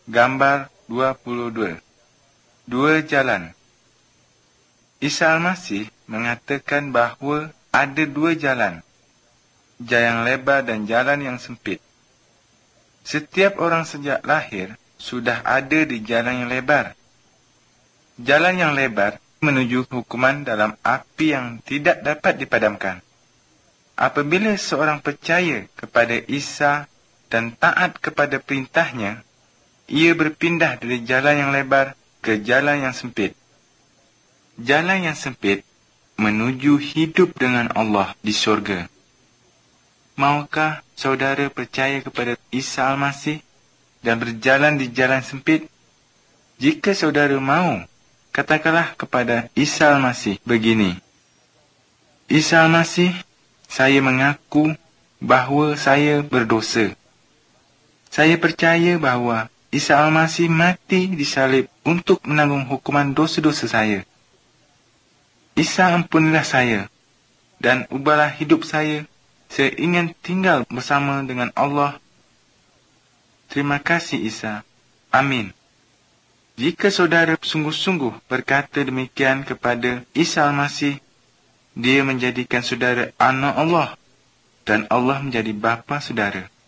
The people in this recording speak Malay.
Gambar 22. Dua jalan. Isa Al-Masih mengatakan bahawa ada dua jalan, jalan yang lebar dan jalan yang sempit. Setiap orang sejak lahir sudah ada di jalan yang lebar. Jalan yang lebar menuju hukuman dalam api yang tidak dapat dipadamkan. Apabila seorang percaya kepada Isa dan taat kepada perintahnya, ia berpindah dari jalan yang lebar ke jalan yang sempit. Jalan yang sempit menuju hidup dengan Allah di syurga. Maukah saudara percaya kepada Isa Al-Masih dan berjalan di jalan sempit? Jika saudara mahu, katakanlah kepada Isa Al-Masih begini: Isa Al-Masih, saya mengaku bahawa saya berdosa. Saya percaya bahawa Isa Al-Masih mati disalib untuk menanggung hukuman dosa-dosa saya. Isa, ampunilah saya dan ubahlah hidup saya. Saya ingin tinggal bersama dengan Allah. Terima kasih Isa. Amin. Jika saudara sungguh-sungguh berkata demikian kepada Isa Al-Masih, dia menjadikan saudara anak Allah dan Allah menjadi bapa saudara.